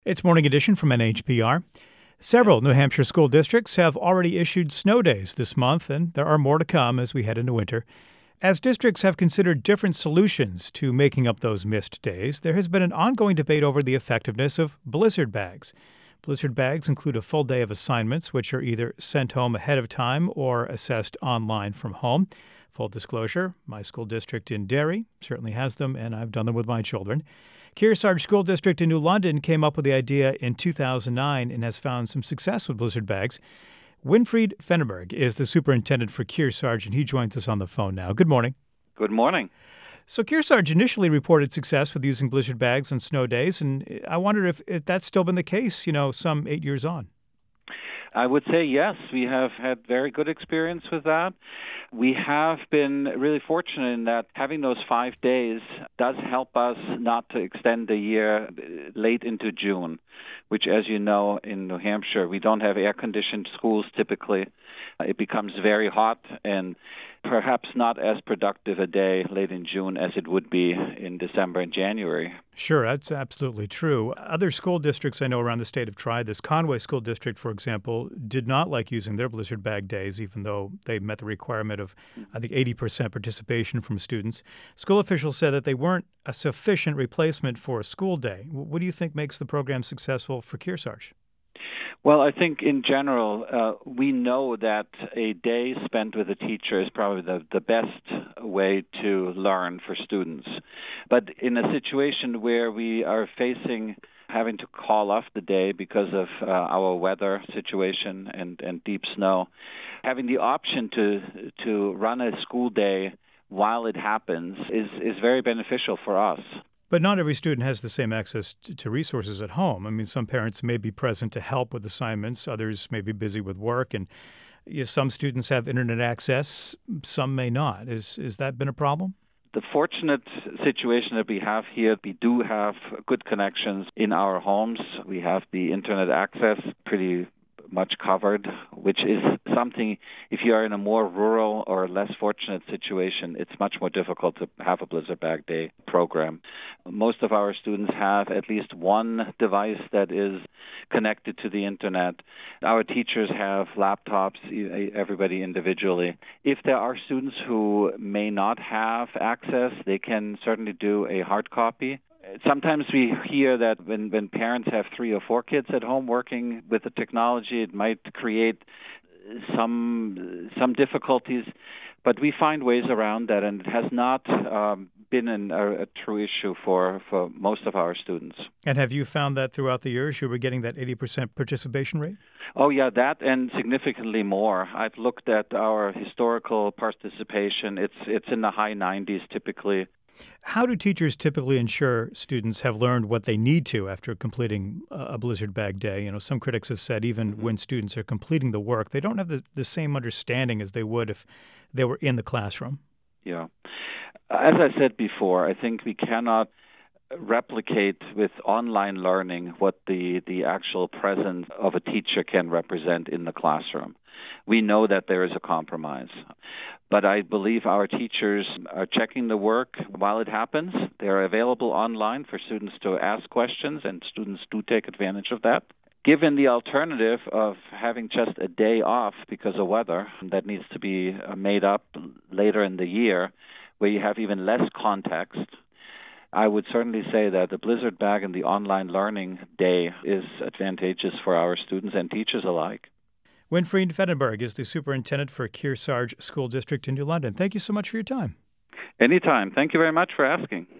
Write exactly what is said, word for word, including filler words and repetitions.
It's Morning Edition from N H P R. Several New Hampshire school districts have already issued snow days this month, and there are more to come as we head into winter. As districts have considered different solutions to making up those missed days, there has been an ongoing debate over the effectiveness of blizzard bags. Blizzard bags include a full day of assignments, which are either sent home ahead of time or assessed online from home. Full disclosure, my school district in Derry certainly has them, and I've done them with my children. Kearsarge School District in New London came up with the idea in two thousand nine and has found some success with blizzard bags. Winfried Fenneberg is the superintendent for Kearsarge, and he joins us on the phone now. Good morning. Good morning. So Kearsarge initially reported success with using blizzard bags on snow days, and I wondered if, if that's still been the case, you know, some eight years on. I would say yes, we have had very good experience with that. We have been really fortunate in that having those five days does help us not to extend the year late into June, which, as you know, in New Hampshire, we don't have air-conditioned schools typically. It becomes very hot and perhaps not as productive a day late in June as it would be in December and January. Sure, that's absolutely true. Other school districts I know around the state have tried this. Conway School District, for example, did not like using their blizzard bag days, even though they met the requirement of, I think, eighty percent participation from students. School officials said that they weren't a sufficient replacement for a school day. What do you think makes the program successful for Kearsarge? Well, I think in general, uh, we know that a day spent with a teacher is probably the, the best way to learn for students. But in a situation where we are facing having to call off the day because of uh, our weather situation and, and deep snow, having the option to to run a school day while it happens is, is very beneficial for us. But not every student has the same access to, to resources at home. I mean, some parents may be present to help with assignments. Others may be busy with work. And you know, some students have internet access. Some may not. Is, is that been a problem? The fortunate situation that we have here, we do have good connections in our homes. We have the internet access pretty much covered, which is something, if you are in a more rural or less fortunate situation, it's much more difficult to have a blizzard bag day program. Most of our students have at least one device that is connected to the internet. Our teachers have laptops, everybody individually. If there are students who may not have access, they can certainly do a hard copy. Sometimes we hear that when, when parents have three or four kids at home working with the technology, it might create some some difficulties, but we find ways around that, and it has not um, been an, a, a true issue for, for most of our students. And have you found that throughout the years you were getting that eighty percent participation rate? Oh, yeah, that and significantly more. I've looked at our historical participation. It's it's in the high nineties typically. How do teachers typically ensure students have learned what they need to after completing a blizzard bag day? You know, some critics have said even when students are completing the work, they don't have the, the same understanding as they would if they were in the classroom. Yeah. As I said before, I think we cannot replicate with online learning what the, the actual presence of a teacher can represent in the classroom. We know that there is a compromise. But I believe our teachers are checking the work while it happens. They are available online for students to ask questions, and students do take advantage of that. Given the alternative of having just a day off because of weather that needs to be made up later in the year, where you have even less context, I would certainly say that the blizzard bag and the online learning day is advantageous for our students and teachers alike. Winfried Fenneberg is the superintendent for Kearsarge School District in New London. Thank you so much for your time. Anytime. Thank you very much for asking.